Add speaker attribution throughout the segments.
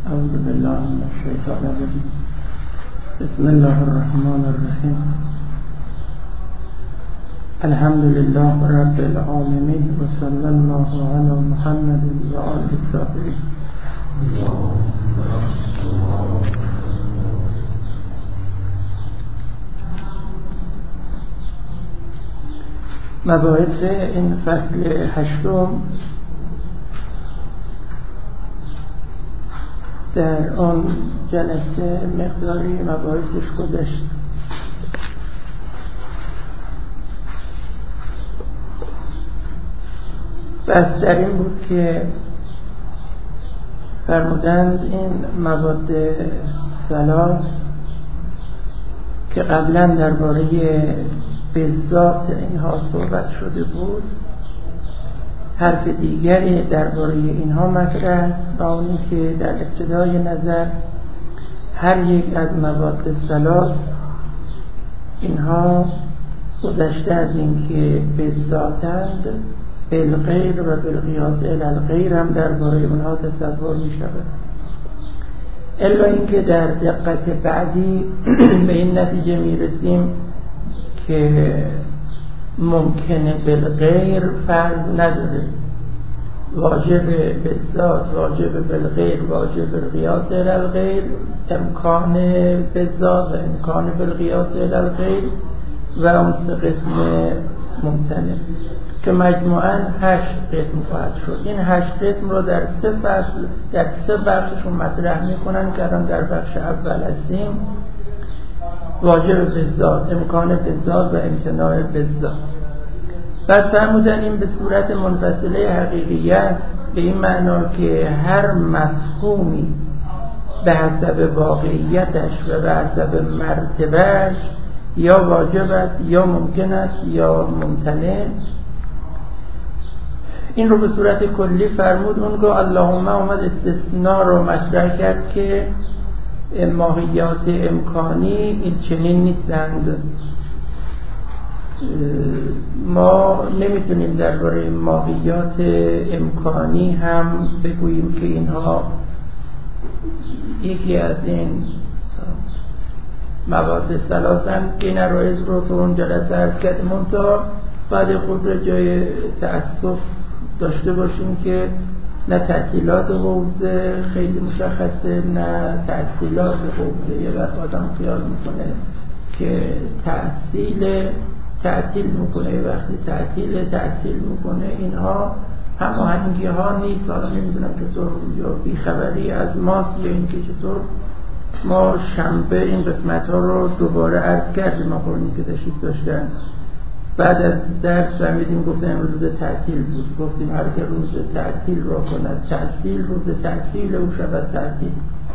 Speaker 1: اعوذ بالله من الشیطان الرجیم. بسم الله الرحمن الرحیم. الحمد لله رب العالمین و صلی الله علی محمد و آله الطاهرین. مباحث این فصل هشتم در آن جلسه مقداری مباحثش گذشت. بس در این بود که فرمودند این مواد ثلاث که قبلا درباره بالذات اینها صحبت شده بود، حرف دیگری درباره اینها مطرح است، با اونی که در ابتدای نظر هر یک از مواد ثلاث اینها گذشته از این که بالذاتند، بالغیر و بالقیاس الی الغیر هم درباره اونها تصور می شود. الا اینکه در دقت بعدی به این نتیجه می رسیم که ممکنه بالغیر فرض نداره، واجب بالذات، واجب بالغیر، واجب بالقیاس الی الغیر، امکان بالذات و امکان بالقیاس الی الغیر و اون سه قسم ممتنع که مجموعاً 8 قسم خواهد شد. این 8 قسم رو در 3 فصل در 3 بخششون مطرح میکنن که الان در بخش اول هستیم. واجب بالذات، امکان بالذات و امتناع بالذات. بعد فرمودن این به صورت منفصله حقیقیت، به این معنا که هر مفهومی به حسب واقعیتش و به حسب مرتبهش یا واجب است یا ممکن است یا ممتنع. این رو به صورت کلی فرمود. اونگاه اللهم اومد استثناء رو مطرح کرد که ماهیات امکانی این چنین نیستند. ما نمیتونیم درباره ماهیات امکانی هم بگوییم که اینها یکی از این مواد ثلاثن که این عرایض رو تو اون جلسه عرض کردیم. منتها بعد خود را جای تأسف داشته باشیم که نه تعطیلات حوزه خیلی مشخصه، نه تعطیلات حوزه. یه وقت آدم خیال میکنه که تعطیل میکنه، یه وقتی تعطیل میکنه. اینها هماهنگی ها نیست. حالا نمیدونم چطور یا بیخبری از ماست یا اینکه چطور. ما شنبه این قسمت ها رو دوباره عرض کردیم آخرین که تشریف داشتن. بعد از درس فهمیدیم گفتیم روز تعطیل بود. گفتیم هر که روز تعطیل را کند تعطیل، روز تعطیل او شود تعطیل.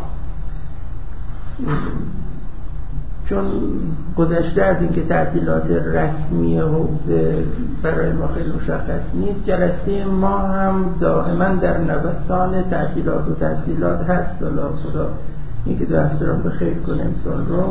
Speaker 1: چون گذشته از این که تعطیلات رسمی حوزه برای ما خیلی مشخص نیست، جلسه ما هم دائما در نوسان تعطیلات و تعطیلات هست. الله خدا این که دو هفته را بخیر کنه امسال رو.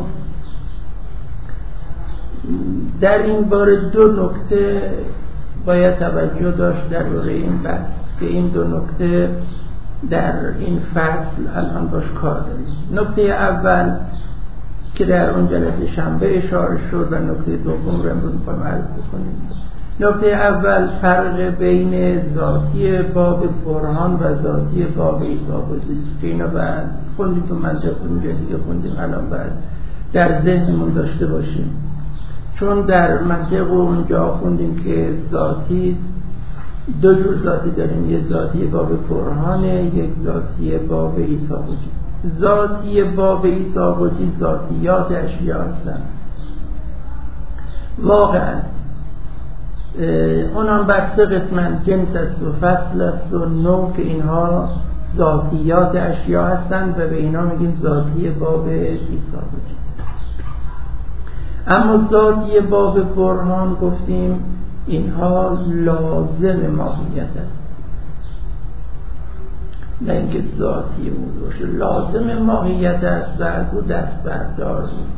Speaker 1: در این باره 2 نکته باید توجه داشت درباره این بحث که این 2 نکته در این فصل الان باش کار داریم. نکته اول که در اون جلسه شنبه اشاره شد و نکته دوم رو امروز می‌خوایم عرض بکنیم. نکته اول فرق بین ذاتی باب برهان و ذاتی باب ایثاباتی که اینا بعد خوندیم تو منطق اونجا دیگه خوندیم، الان بعد در ذهنمون داشته باشیم. چون در منطق اونجا خوندیم که ذاتی 2 جور ذاتی داریم، یه ذاتی باب برهانه، یک ذاتی باب ایثاباتی. ذاتی باب ایثاباتی ذاتیات اشیا هستن واقعا. اونم بر 3 قسمن، جنس است و فصل است و نوع، که اینها ذاتیات اشیا هستن و به اینا میگیم ذاتی باب ایثاباتی. اما ذاتی باب برهان گفتیم اینها لازم ماهیت است، نه اینکه ذاتی بود باشه، لازم ماهیت است و از او دست بردار بود.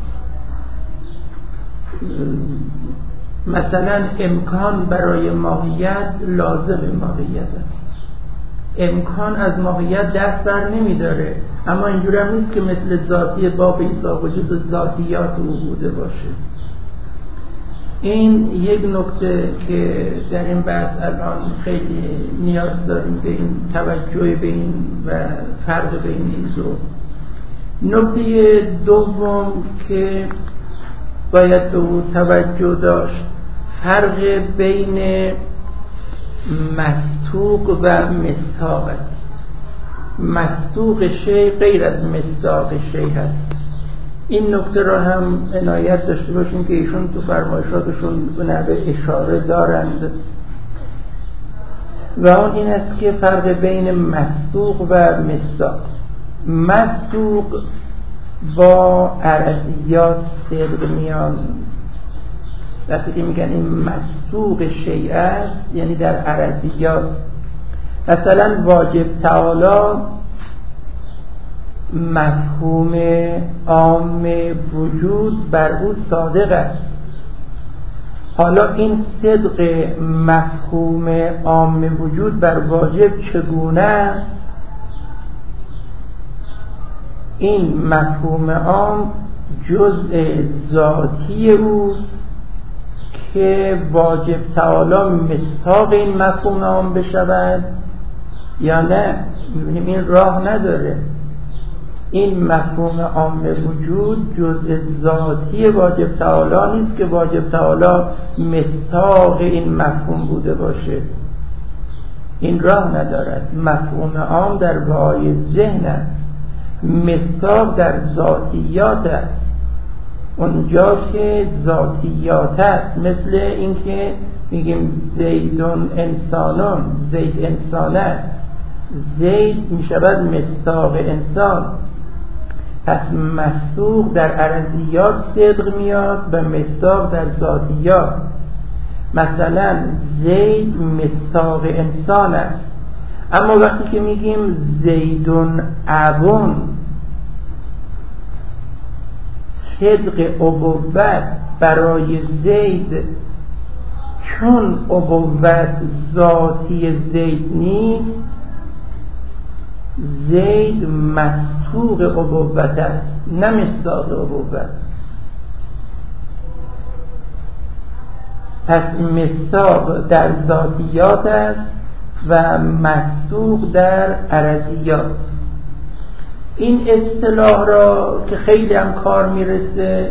Speaker 1: مثلا امکان برای ماهیت لازم ماهیت است. امکان از ماهیت دست بر نمیداره. اما اینجوری هم نیست که مثل ذاتی باب عیسی وجود ذاتیات او بوده باشه. این یک نکته که در این بحث الان خیلی نیاز داریم به این توجه به این و فرق بین این دو. نکته دوم که باید به او توجه داشت فرق بین مصدوق و مصداق است. مصدوق شیء غیر از مصداق شیء هست. این نکته را هم عنایت داشته باشیم که ایشون تو فرمایشاتشون به نحو اشاره دارند و اون این است که فرق بین مصدوق و مصداق. مصدوق با عرضیات صدق میان. وقتی که میگن این مصدوق شیء است یعنی در عرضیات. مثلا واجب تعالی مفهوم عام وجود بر او صادق است. حالا این صدق مفهوم عام وجود بر واجب چگونه است؟ این مفهوم عام جزء ذاتی اوست که واجب تعالی مصداق این مفهوم عام بشود یا نه؟ می‌بینیم این راه نداره. این مفهوم عام وجود جزء ذاتی واجب تعالی نیست که واجب تعالی مصداق این مفهوم بوده باشه. این راه ندارد. مفهوم عام در وعای ذهن است، مصداق در ذاتیات است. اونجا که ذاتیات است، مثل اینکه میگیم زیدون انسانون، زید انسان است، زید میشود مصداق انسان. پس مصدوق در عرضیات صدق میاد و مصداق در ذاتیات. مثلا زید مصداق انسان است، اما وقتی که میگیم زیدون ابون، صدق ابوت برای زید چون ابوت ذاتی زید نیست، زید مصدوق ابوت است نه مصداق ابوت. پس مصداق در ذاتیات است و مصدوق در عرضیات. این اصطلاح را که خیلی هم کار میرسه،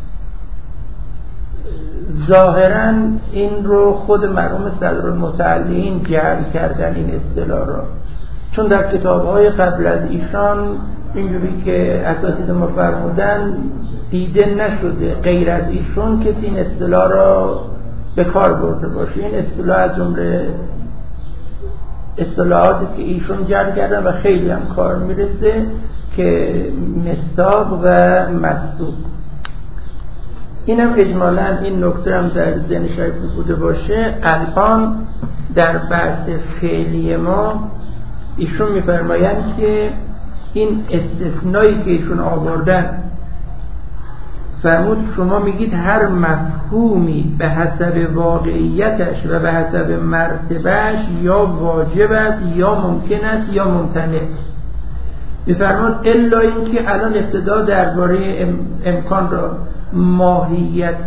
Speaker 1: ظاهراً این رو خود مرحوم صدرالمتعلین جعل کردن این اصطلاح را، چون در کتاب‌های قبل از ایشان اینجوری که اساتید ما فرمودن دیده نشده غیر از ایشون کسی این اصطلاح را به کار برده باشه. این اصطلاح از جمله اصطلاحاتی که ایشون جعل کردن و خیلی هم کار میرسه که مصداق و مصدوق. اینم اجمالاً این نکته هم در ذهن شریف بوده باشه. الان در بحث فعلی ما ایشون میفرمایند که این استثنایی که ایشون آوردن، فرمود شما میگید هر مفهومی به حسب واقعیتش و به حسب مرتبهش یا واجب است یا ممکن است یا ممتنع. میفرمود الا اینکه الان ابتدا درباره امکان را ماهیت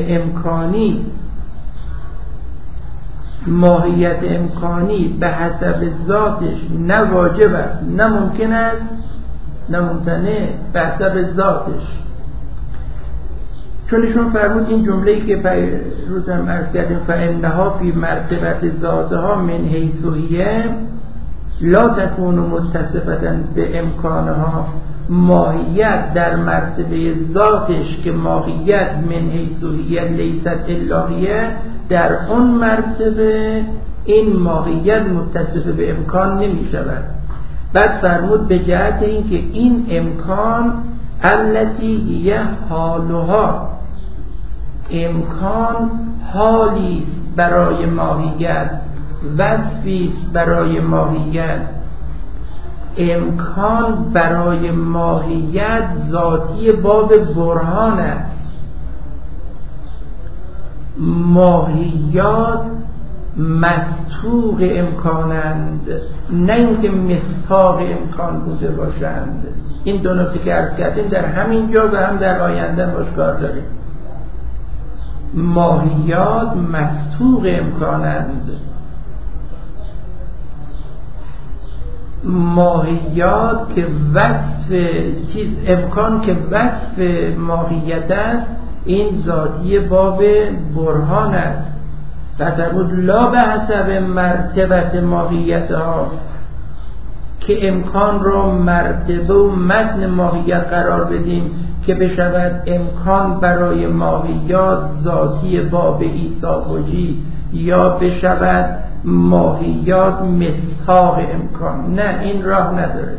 Speaker 1: امکانی به حسب ذاتش نه واجب است نه ممکن است نه ممتنع، به حسب ذاتش. چون ایشون فرمود این جمله‌ای که روزم عرض کردیم فإنها فی مرتبت ذاتها من حیث هی لا تكون متصفة به امکانها، ماهیت در مرتبه ذاتش که ماهیت من حیث هی لیست الا هی، در اون مرتبه این ماهیت متصف به امکان نمی شود. بعد فرمود به جهت اینکه این امکان التی هی حالها، امکان حالی برای ماهیت، وصفی برای ماهیت. امکان برای ماهیت ذاتی باب برهان است. ماهیات مستوق امکانند، نه اینکه مستاق امکان بوده باشند. این دو نکته که عرض کردیم در همین جا و هم در آینده باش کار داریم. ماهیات مستوق امکانند، ماهیات که وصف چیز امکان که وصف ماهیت است، این ذاتی باب برهان است. فتقول لا به حسب مرتبت ماهیت ها، که امکان را مرتبه و متن ماهیت قرار بدیم که بشود امکان برای ماهیات ذاتی باب ایثاقجی، یا بشود ماهیات مستاق امکان. نه، این راه نداره.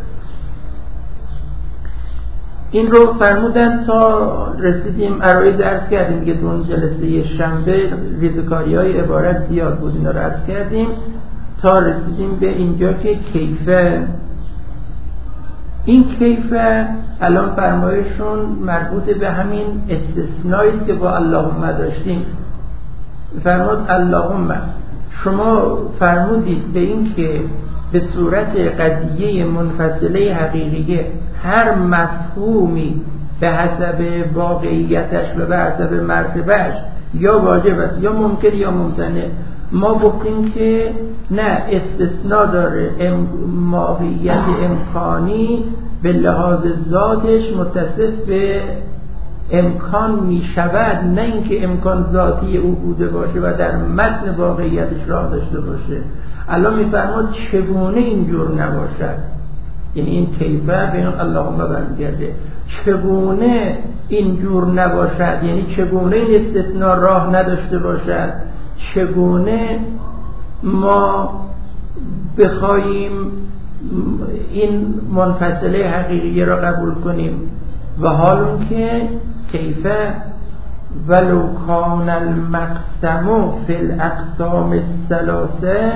Speaker 1: این رو فرمودن تا رسیدیم عرایض درس کردیم دیگه. دون جلسه شنبه ریزکاری های عبارت زیاد بود، اینا رو عرض کردیم تا رسیدیم به اینجا که کیفه. این کیفه الان فرمایشون مربوط به همین استثنایی که با اللهم داشتیم. فرمود اللهم شما فرمودید به این که به صورت قضیه منفصله حقیقیه هر مفهومی به حسب واقعیتش و به حسب مرتبهش یا واجب است یا ممکن یا ممتنع. ما گفتیم که نه، استثناء داره. ماهیت امکانی به لحاظ ذاتش متصف به امکان می شود، نه اینکه امکان ذاتی او بوده باشه و در متن واقعیتش راه داشته باشه. الان میفرماد چگونه اینجور نباشد، یعنی این کیفه به اون اللهم برمیگرده. چگونه اینجور نباشد، یعنی چگونه این استثناء راه نداشته باشد، چگونه ما بخوایم این منفصله حقیقی را قبول کنیم. و حال اون که کیفه ولو کان المقسم فی الاقسام الثلاثه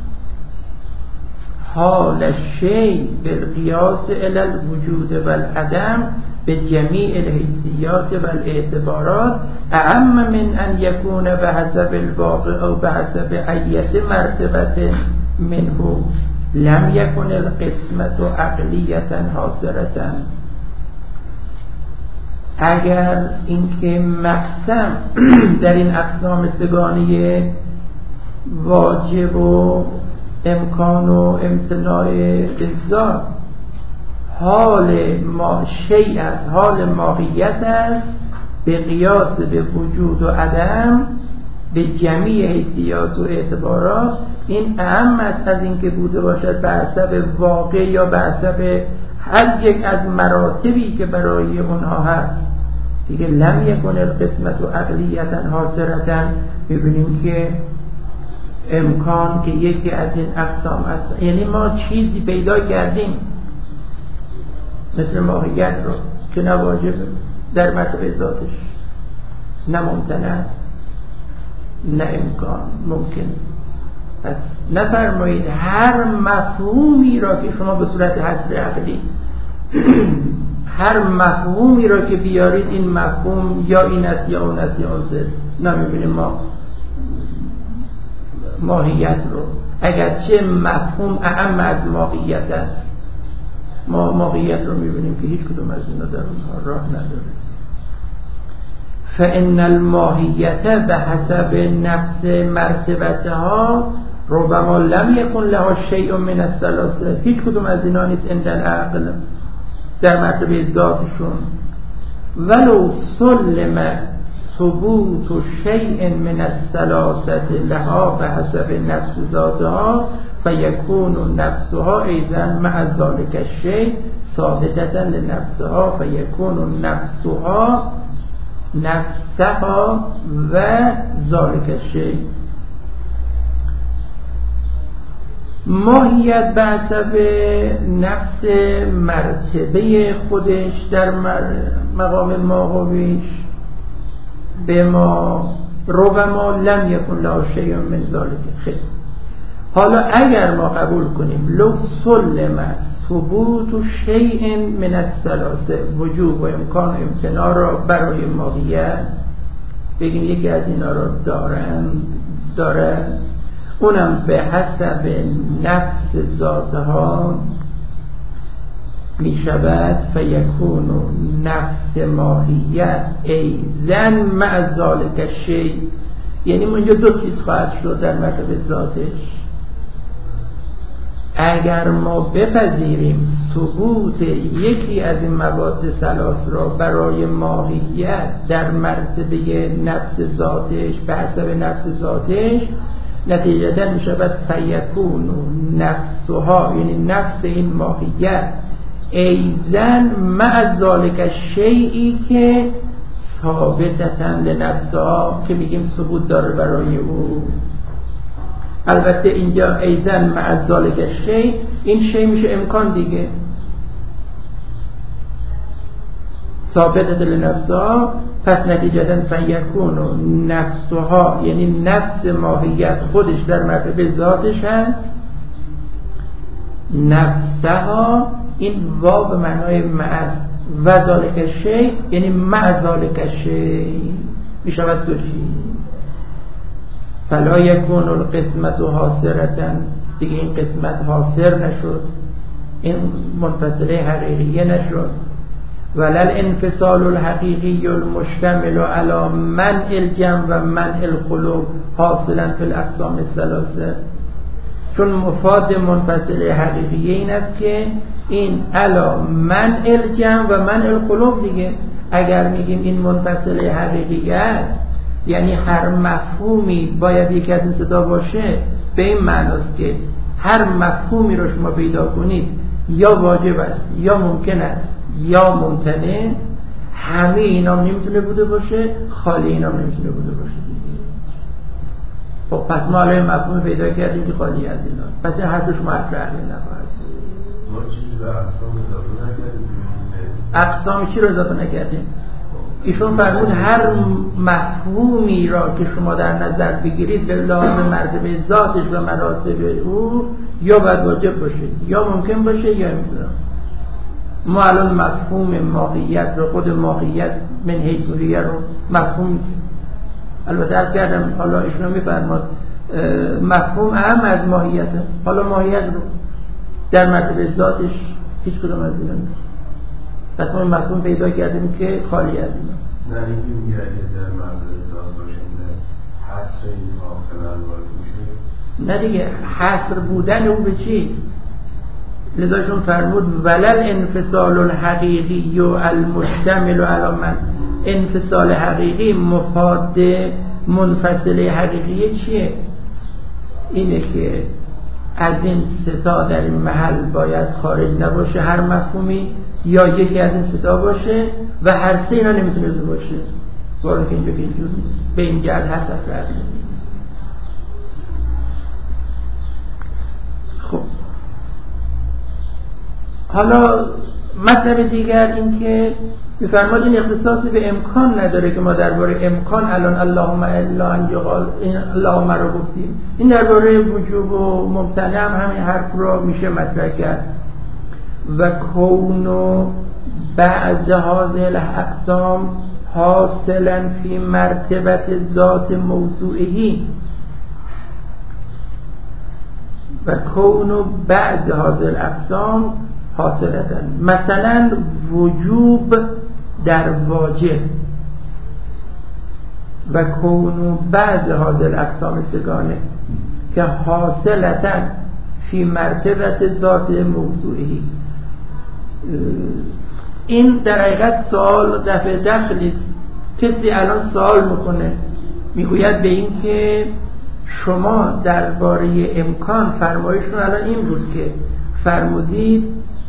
Speaker 1: حال الشیء بالقیاس الی الوجود والعدم به جمیع الحیثیات و الاعتبارات اعم من ان یکون به حسب الواقع او به حسب ایت مرتبه منه لم یکن القسمت عقلیتا حاضرتا. اگر اینکه مقسم در این اقسام سگانه واجب و امکان و امتناع بالذات حال ما شیء از حال ماهیت است به قیاس به وجود و عدم به جمیع حیثیات و اعتبارات، این اهم است از اینکه بوده باشد به حسب واقع یا به حسب هر یک از مراتبی که برای اونها هست. دیگه لم یکن القسمت و عقلیتا حاضرتا. ببینیم که امکان که یکی از این اقسام است، یعنی ما چیزی پیدا کردیم مثل ماهیت رو که نه واجب در مرتبه ذاتش، نه ممتنع، نه امکان ممکن. پس نفرمایید هر مفهومی را که شما به صورت حصر عقلی هر مفهومی را که بیارید این مفهوم یا این است یا اون است یا اون است. نمیبینیم ما ماهیت رو، اگرچه مفهوم اعم از ماهیت است، ما ماهیت رو میبینیم که هیچ کدوم از اینا در اونها راه نداره. فإن الماهیت به حسب نفس مرتبتها ربما لم یکن لها شیء من الثلاثه. هیچ کدوم از اینا نیست عند العقل در مرتبه ذاتشون. ولو سلم ثبوت شیء من الثلاثه لها به حسب نفس ذاتها فیکون نفسها ایضا مع ذلك الشیء ثابتة لنفسها فیکون نفسها و ذلك الشیء. ماهیت به حسب نفس مرتبه خودش در مقام ماهویش به ما ربما لم یکن له شیء من ذلك. خیلی حالا اگر ما قبول کنیم لو سلم ثبوت شیء من الثلاثه وجوب و امکان و امتناع را برای ماهیت بگیم یکی از اینا را داره اونم به حسب نفس ذاتها می شود. فیکون نفس ماهیت ایزن مع ذالک شیء، یعنی اونجا دو چیز خواهد شد در مرتبه ذاتش. اگر ما بپذیریم ثبوت یکی از این مواد ثلاث را برای ماهیت در مرتبه نفس ذاتش به حسب نفس ذاتش، نتیجتا می شود فیکون نفسها، یعنی نفس این ماهیت ایزن مع ذالک شیئی که ثابتتن لنفسها، که میگیم ثبوت داره برای او. البته اینجا ایزن مع ذالک شیء، این شیء میشه امکان دیگه، ثابتت لنفسها، پس نتیجتا فیکون نفسها، یعنی نفس ماهیت خودش در مرتبه ذاتش هست. نفسها این واو به معنای مع، و ذالک شیء یعنی مع ذالک شیء، می شود دو چیز. فلا یکون القسمت حاصرة، دیگه این قسمت حاصر نشد، این منفصله حقیقیه نشد. ولل انفصال الحقیقی المشتمل على منع الجمع و منع الخلو حاصلا فی الاقسام الثلاثه، چون مفاد منفصله حقیقیه این است که این علا منع الجمع و منع الخلو دیگه. اگر میگیم این منفصله حقیقیه است یعنی هر مفهومی باید یک از این ستا باشه، به این معناست که هر مفهومی رو شما پیدا کنید یا واجب است یا ممکن است یا ممتنع، همه اینا نمیتونه بوده باشه، خالی اینا نمیتونه بوده باشه. خب پس ما الان مفهوم پیدا کردیم که خالی از اینا، پس این حدش مطرح نخواهد.
Speaker 2: ما چیزی به اقسام اضافه نکردیم.
Speaker 1: اقسام چی رو اضافه نکردیم؟ ایشون فرمود هر مفهومی را که شما در نظر بگیرید به لحاظ مرتبه ذاتش و مراتب او یا باید واجب باشه یا ممکن باشه یا نمیدونم. ما الان مفهوم ماهیت رو، خود ماهیت من حیثیه رو مفهوم البته عرض کردم، حالا ایشون میفرماد مفهوم اهم از ماهیته. حالا ماهیت رو در مرتبه ذاتش هیچ کدوم از اینا نیست، پس ما مفهوم پیدا کردیم که خالی از اینا.
Speaker 2: نه اینکه میگه اگه در مرتبه ذات باشه حصر این واقعا وارد میشه.
Speaker 1: نه دیگه، حصر بودن او به چی؟ لذاشون فرمود ولل انفصال الحقیقی و المشتمل علی من. انفصال حقیقی مفاد منفصله حقیقی چیه؟ اینه که از این ستا در این محل باید خارج نباشه هر مفهومی، یا یکی از این ستا باشه و هر سه اینا نمیتونه باشه. وارد که اینجا که اینجور نیست، به این جهت هست افراد. خب حالا مطلب دیگر این که می‌فرماد این اختصاصی به امکان نداره که ما درباره امکان الان اللهم الا ان یقال اللهم رو گفتیم. این درباره وجوب و ممتنع هم همین حرف رو میشه مطرح کرد. و کون بعض هذه الاقسام حاصلا فی مرتبه ذات موضوعی و کون بعض هذه الاقسام حاصلتن، مثلا وجوب در واجب و کون بعض هذه الاقسام سگانه که حاصلتن فی مرتبه ذات موضوعی. این در حقیقت سوال دفع داخلی. کسی الان سوال میکنه میگوید به این که شما درباره امکان فرمایشتون الان این بود که فرمودید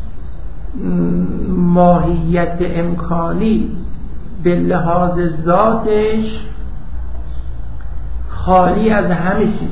Speaker 1: ماهیت امکانی به لحاظ ذاتش خالی از همه چیز.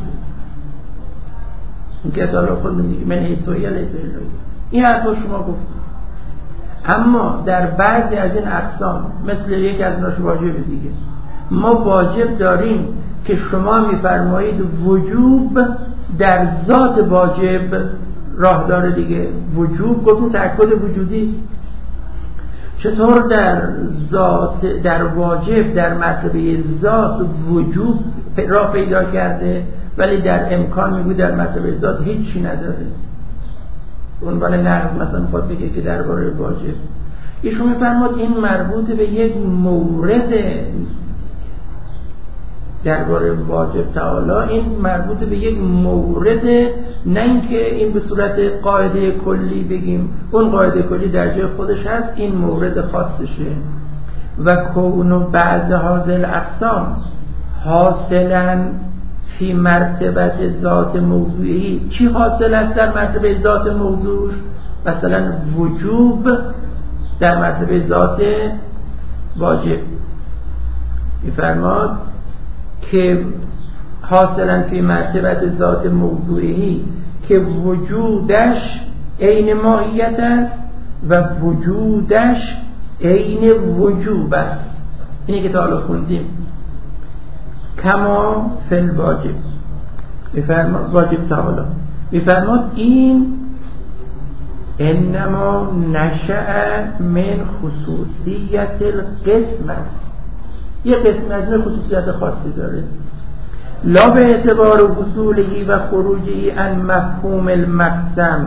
Speaker 1: این که اطلاع خود میگه من حیثویه لیسه الهی. این حرفا شما گفتید، اما در بعضی از این اقسام مثل یک از ناش واجب دیگه ما واجب داریم که شما میفرمایید وجوب در ذات واجب راه داره دیگه. وجوب گفتیم تأکد وجودی. چطور در ذات در واجب در مرتبه ذات وجوب راه پیدا کرده ولی در امکان میگو در مرتبه ذات هیچی نداره. عنوان نقد مثلا میخواد بگه که درباره واجب، ایشون میفرماد این مربوط به یک مورد درباره واجب تعالی، این مربوط به یک مورد، نه اینکه این به صورت قاعده کلی بگیم اون قاعده کلی در جای خودش هست، این مورد خاصشه. و کون بعض هذه الاقسام حاصلا فی مرتبه ذات موضوعی. چی حاصل است در مرتبه ذات موضوع؟ مثلا وجوب در مرتبه ذات واجب میفرماد که حاصلا فی مرتبه ذات موضوعی که وجودش عین ماهیت است و وجودش عین وجوب است. اینی که تا حالا خوندیم. کما فی الواجب میفرماد واجب تعالی میفرماد این انما نشأ من خصوصیت القسم است. یه قسم از این خصوصیت خاصی داره. لا به اعتبار حصوله و خروجه عن مفهوم المقسم.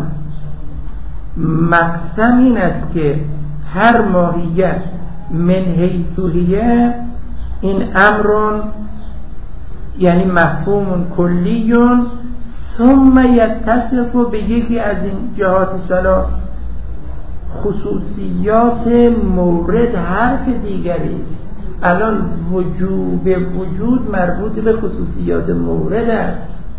Speaker 1: مقسم این است که هر ماهیت من حیث هی، این امرون یعنی مفهوم کلیون، ثم یتصف به یکی از این جهات صلاح خصوصیات مورد حرف دیگری. الان وجوب وجود مربوط به خصوصیات مورد است.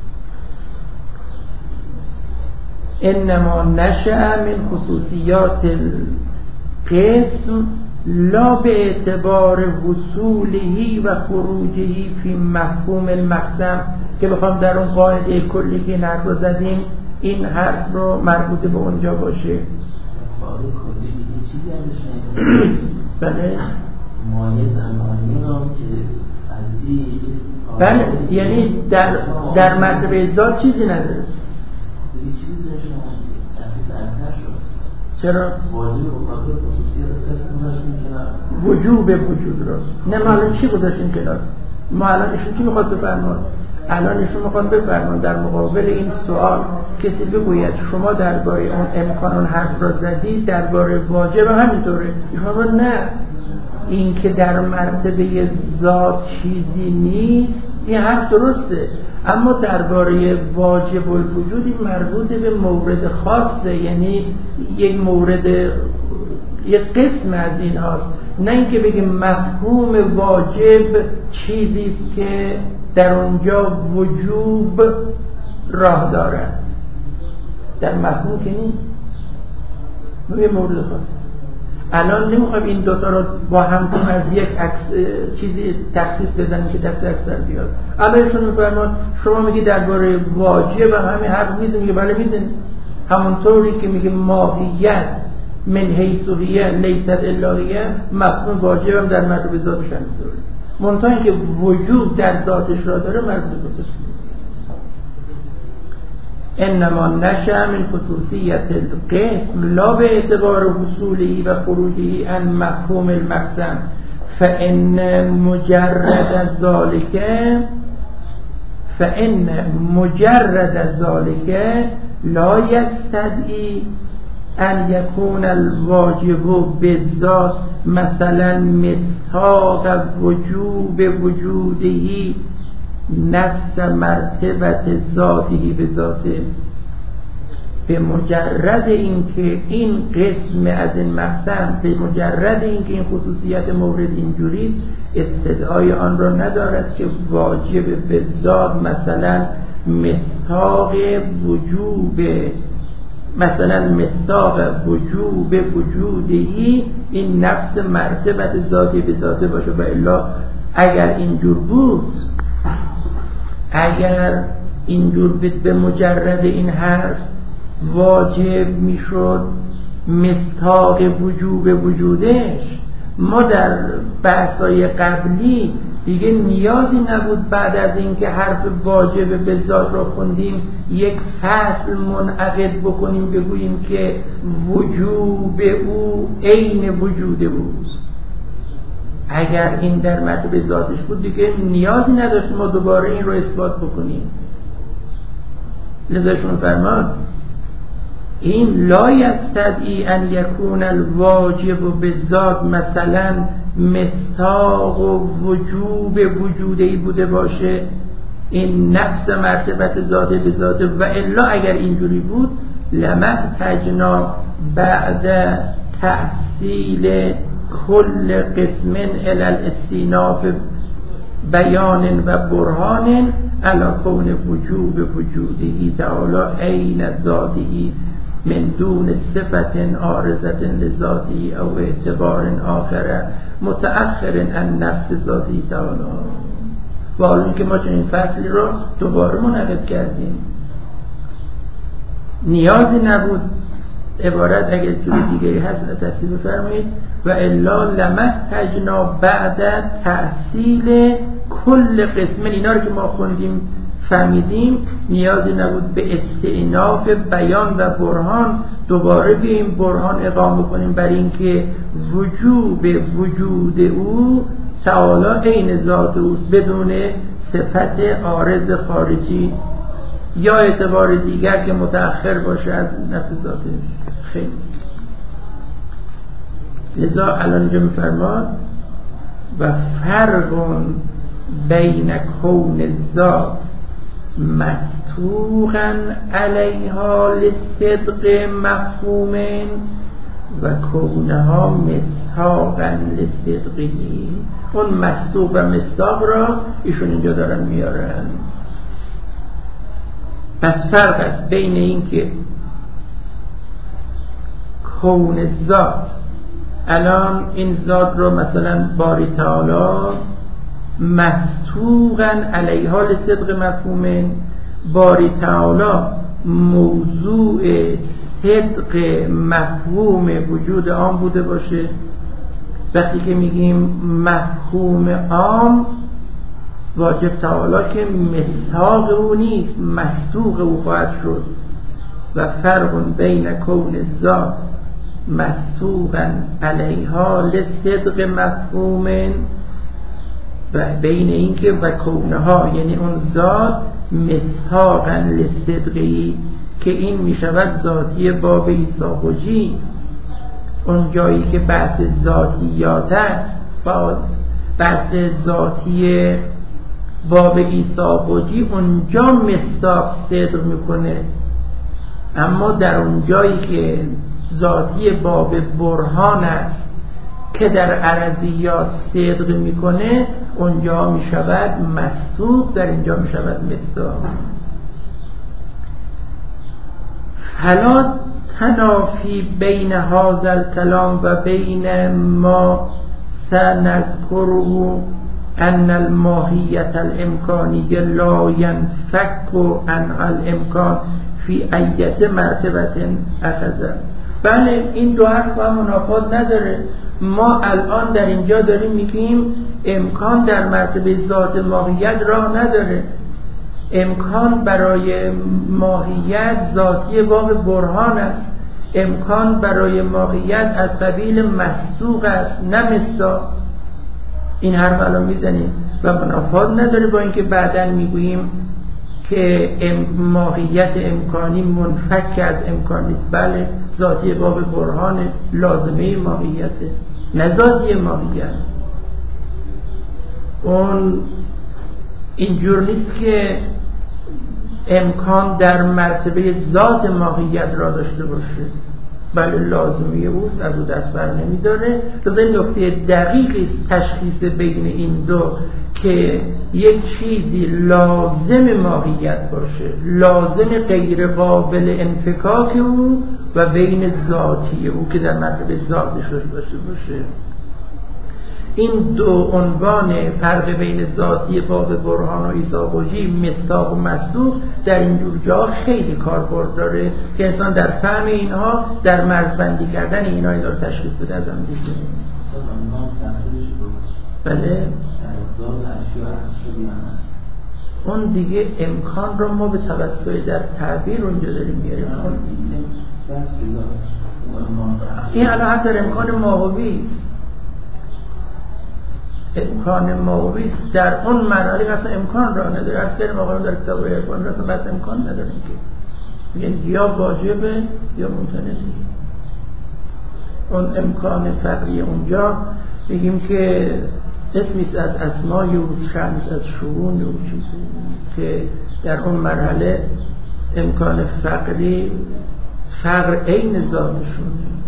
Speaker 1: انما نشأ من خصوصیات القسم لا به اعتبار وصوله و خروجه فی مفهوم المقسم، که بخوام در اون قاعده کلی که این حرف رو زدیم این حرف رو مربوط به اونجا باشه.
Speaker 3: قاعده کلی دیگه چیزی ازش
Speaker 1: بله
Speaker 3: مایه زمانی هم که عزیزی
Speaker 1: بله، یعنی در مرتبه ذات چیزی نداره.
Speaker 3: دیگه چیزی داشتم اصلا شد.
Speaker 1: چرا؟
Speaker 3: واجب مقابل خصوصیت قسم
Speaker 1: وجوب وجود را نه. ما الان چی گذاشتیم کنار؟ ما الان ایشون چی میخواد بفرماد؟ الان ایشون میخواد بفرماد در مقابل این سوال کسی بگوید شما درباره اون امکان اون حرف را زدید، درباره واجب همینطوره. ایشون نه، این که در مرتبه ذات چیزی نیست این حرف درسته، اما درباره واجب الوجود این مربوط به مورد خاصه، یعنی یک مورد، یک قسم از این هاست، نه اینکه بگیم مفهوم واجب چیزی که در اونجا وجوب راه دارد، در مفهوم که نیست، یه مورد خاص. الان نمیخوایم این دوتا رو با هم از یک چیزی تخصیص بزنیم که دست اکثر بیاد. الانشون میفرماد شما میگی درباره واجب و همین حرف میزنی که بله میزنی، همونطوری که میگه ماهیت من حیث هی لیست الا هی، مفهوم واجب هم در مرتبه ذاتش همینطوره، منتها اینکه وجود در ذاتش را داره مربوط به انما نشأ من خصوصیت القسم لا به اعتبار حصوله و خروجه عن مفهوم المقسم فإن مجرد ذلك لا يستدعي ان يكون الواجب بالذات مثلا مصداق وجوب وجوده نفس مرتبت ذاته به ذاته. به مجرد اینکه این قسم از این مقسم، به مجرد اینکه این خصوصیت مورد اینجوری استدعای آن را ندارد که واجب به ذات مثلا مصداق وجوب، مثلا مصداق وجوب وجودهی این نفس مرتبت ذاتی به ذاته باشه. و الا اگر اینجور بود، اگر اینجور بود به مجرد این حرف واجب میشد مصداق وجوب وجودش، ما در بحث‌های قبلی دیگه نیازی نبود بعد از اینکه حرف واجب به ذات را خوندیم یک فصل منعقد بکنیم بگوییم که وجوب او عین وجود اوست. اگر این در مرتبه ذاتش بود دیگه نیازی نداشت ما دوباره این رو اثبات بکنیم. لذاشون فرمان این لا یستدعی ان یکون الواجب بالذات مثلا مستاق و وجوب وجودی بوده باشه، این نفس مرتبت ذات به ذات، و الا اگر اینجوری بود لمحتجنا بعد تحصیل کل قسم الی الاستیناف بیان و برهان علی کون وجوب وجوده تعالی عین ذاته من دون صفت عارضة لذاته او اعتبار آخر متأخر عن نفس ذاته تعالی. و حالا که ما چنین فصلی رو دوباره منعقد کردیم، نیازی نبود عبارت اگر جوری دیگری هست تفسیر بفرمایید و الا لمحتجنا بعد تحصیل کل قسم. اینا رو که ما خوندیم فهمیدیم نیازی نبود به استئناف بیان و برهان دوباره بیاییم برهان اقامه کنیم برای اینکه وجوب وجود او تعالی عین ذات اوست بدون صفت عارض خارجی یا اعتبار دیگر که متأخر باشه از نفس ذاته. خیلی لذا الان اینجا میفرماد و فرق بین کون ذات مستوقا علیها لصدق مفهوم و کونها مستاقا لصدقی. اون مستوق و مستاق را ایشون اینجا دارن میارن. پس فرق است بین این که کون ذات، الان این ذات رو مثلا باری تعالی مستوقا علیها لصدق مفهوم، باری تعالی موضوع صدق مفهوم وجود عام بوده باشه. وقتی که میگیم مفهوم عام واجب تعالی که مستاق او نیست، مستوق او خواهد شد. و فرق بین کون ذات مستوقا علیها لصدق مفهوم و بین اینکه و کونها یعنی اون ذات مستاقا لصدقی که این میشود ذاتی باب ایساقجی. اون جایی که بحث ذاتیات است بحث ذاتی باب ایساقجی اونجا مستاق صدق میکنه، اما در اون جایی که ذاتی باب برهان است که در عرضیات صدق میکنه اونجا میشود مستوق، در اینجا میشود مستاق. حالا تنافی بین هذا الکلام و بین ما سنذکره ان الماهیت الامکانیه لا ینفک عن الامکان فی ایت مرتبه اخذ. بله این دو حرف هم منافات نداره. ما الان در اینجا داریم میگیم امکان در مرتبه ذات ماهیت راه نداره. امکان برای ماهیت ذاتی باب برهان است. امکان برای ماهیت از قبیل مصدوق است نه مستاق. این حرف الان میزنیم و منافات نداره با اینکه بعداً میگوییم که ماهیت امکانی منفک از امکانی. بله ذاتی باب برهان لازمه ماهیت است نه ذاتی ماهیت. اون اینجور نیست که امکان در مرتبه ذات ماهیت را داشته باشه، بله لازمی اوست، از او دست بر نمیداره. لذا این نکته دقیقی تشخیص بین این دو که یک چیزی لازم ماهیت باشه، لازم غیر قابل انفکاک او و بین ذاتی او که در مرتبه ذاتش داشته باشه. این دو عنوان فرق بین ذاتی باب برهان و ایساقجی مصداق و مصدوق در اینجور جا خیلی کاربرد داره که انسان در فهم اینها در مرزبندی کردن اینها این رو تشخیص بده. از هم دیگه بله اون دیگه امکان رو ما به توسط در تعبیر اونجا داریم میاریم. این الان حتی امکان ماهوی، امکان ماهوی در اون مرحله اصلا امکان را نداره. از کلمه آقایون در کتاب عرفان را اصلا بس امکان نداریم که یعنی یا واجبه یا ممکنه. اون امکان فقری اونجا بگیم که اسمیست از اسمای او، شمس از شؤون او، چیزی که در اون مرحله امکان فقری فقر عین ذاتشون.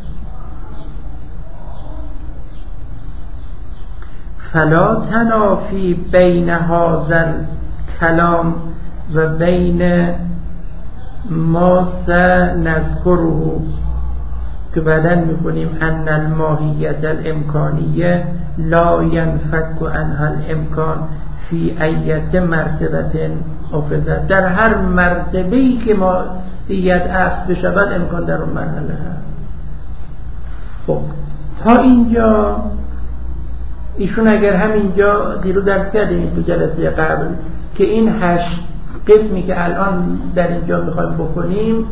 Speaker 1: فلا تنافی بین هذا کلام و بین ما سنذکره که بعداً میکنیم ان الماهیت الامکانیه لا ینفک عنها الامکان فی ایت مرتبه اخذت. در هر مرتبه‌ای که ماهیت اخذ بشود امکان در اون مرحله هست. خب تا اینجا ایشون اگر همینجا دیروز درس کردیم تو جلسه قبل که این 8 قسمی که الان در اینجا میخوایم بکنیم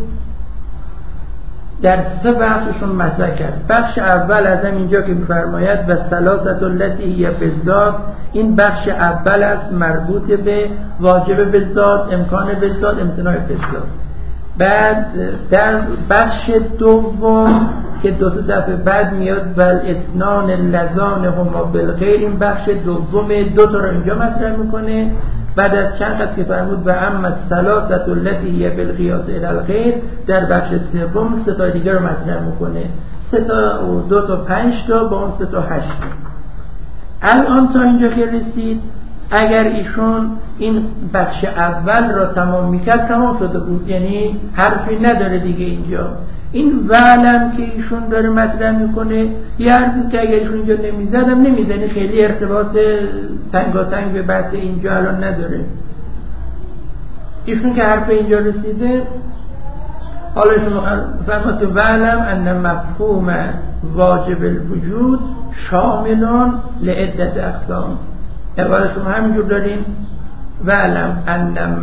Speaker 1: در 3 بخششون مطرح کرد. بخش اول از اینجا که میفرماید و ثلاثه التي هي بالذات، این بخش اول است مربوط به واجب بالذات، امکان بالذات، امتناع بالذات. بعد در بخش دوم که 2 دفعه بعد میاد و الاثنان اللذان هما بالغیر، این بخش دوم 2 تا رو اینجا مطرح میکنه. بعد از چند قسمت که فرمود و اما الثلاثه التي هي بالقياس الى الغير، در بخش سوم 3 تا دیگه رو مطرح میکنه. 3 تا و 2 تا 5 تا با اون 3 تا 8 تا. الان تا اینجا که رسید اگر ایشون این بخش اول را تمام میکرد تمام شده بود، یعنی حرفی نداره دیگه اینجا. این وعلم که ایشون داره مطرح میکنه یه حرفی که اگر ایشون اینجا نمیزدم نمیزنه، خیلی ارتباط تنگاتنگ به بحث اینجا الان نداره. ایشون که حرف اینجا رسیده حالا ایشون فرمود که وعلم ان مفهوم واجب الوجود شاملان لعدت اقسام. عبارتون همینجور دارین وعلم ان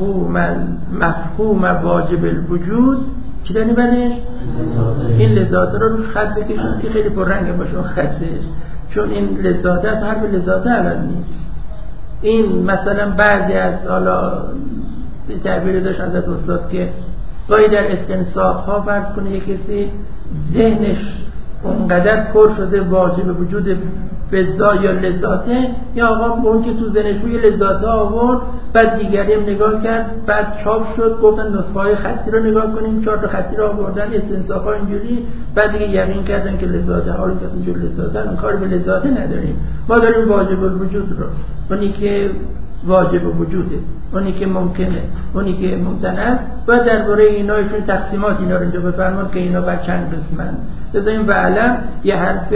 Speaker 1: مفهوم واجب الوجود چی داریم بعدش؟ این لذاته رو روش خط بکشون که خیلی پررنگ باشه خطش، چون این لذاته از حرف لذاته الان نیست. این مثلا بعضی از حالا تعبیر داشت حضرت استاد که گاهی در استنساخ ها فرض کنه یک کسی ذهنش اونقدر پر شده واجب وجود بزا یا لذاته، یا آقا اون که تو ذهنش روی لذاته آورد بعد دیگری هم نگاه کرد، بعد چاپ شد گفتن نسخه های خطی رو نگاه کنیم 4 تا خطی رو آوردن استنساخ ها اینجوری، بعد دیگه یقین کردن که لذاته حالی که اینجور لذاته اون کار به لذاته نداریم، ما داریم واجب الوجود رو، اونی که واجب وجوده، اونی که ممکنه، اونی که ممتنع. و درباره اینایشون تقسیمات اینا رو اینجا بفرماد که اینا بر چند قسمن. بذاریم بعلا یه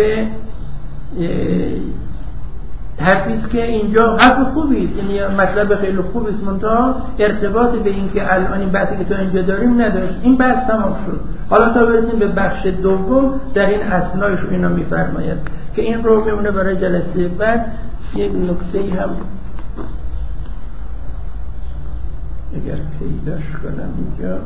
Speaker 1: حرفیست که اینجا حرف خوبیست، یعنی مطلب خیلی خوبیست، منتها ارتباط به این که الان این بحثی که تو اینجا داریم نداشت. این بحث تمام شد. حالا تا برسیم به بخش دوم در این اصلایش اینا میفرماید که این رو میمونه برای جلسه بعد. یک نکته‌ای هم اگر پیداش کنم اینجا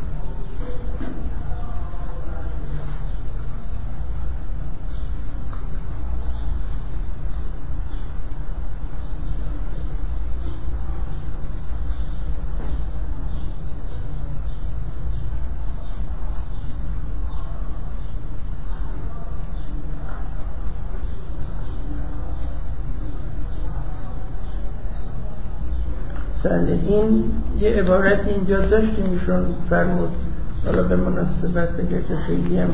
Speaker 1: این یه عبارت اینجا داشتیم ایشون فرمود، حالا به مناسبت بگه که خیلی هم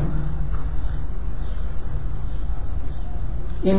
Speaker 1: این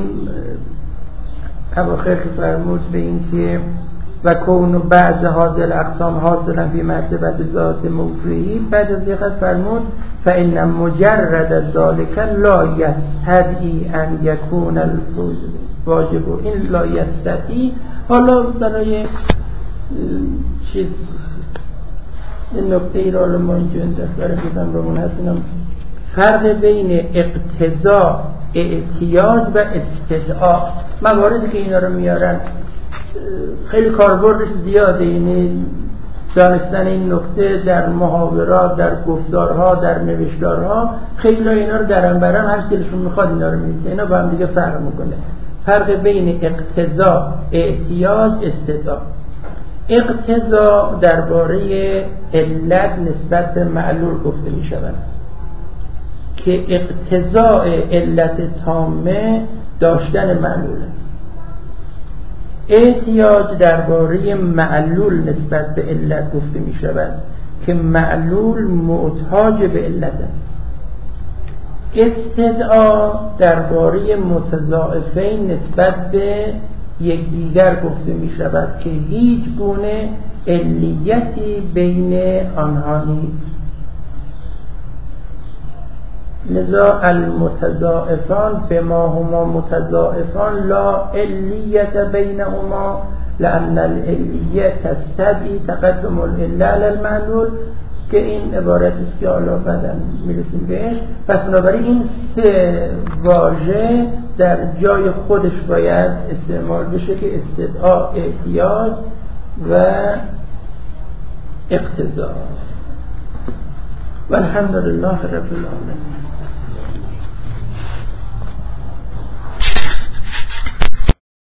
Speaker 1: اواخر که فرمود به این که و کون بعض حاضر اقسام حاصلا فی مرتبت ذات موضوعی، بعد از یه خط فرمود فإن مجرد ذالک لا یستدعی ان یکون الواجب، این لا یستدعی حالا برای چیز این نکته ای را ما اینجا انتخابه بودم رو منحصرم فرق بین اقتضا، احتیاج و استدعا. مواردی که اینا رو میارن خیلی کاربردش زیاده، یعنی دانستن این نکته در محاورات، در گفتارها، در نوشتارها خیلی اینا رو درن برن هر دلشون میخواد اینا رو میگه، اینا با هم دیگه فرق میکنه. فرق بین اقتضا، احتیاج، استدعا. اقتضا درباره علت نسبت به معلول گفته می شود که اقتضاء علت تامه داشتن معلول است. احتیاج درباره معلول نسبت به علت گفته می شود که معلول محتاج به علت است. استدعا درباره متضاعفین نسبت به یکدیگر گفته می شود که هیچ گونه علیتی بین آنها نیست. لذا المتضاعفان بما هما متضاعفان لا علیت بینهما لأن العلیه تستدعی تقدم العله علی المعلول، که این عبارتی است که حالا بعدا میرسیم بهش. پس بنابراین این سه واژه در جای خودش باید استعمال بشه که استدعا، احتیاج و اقتضا. والحمد لله رب العالمین.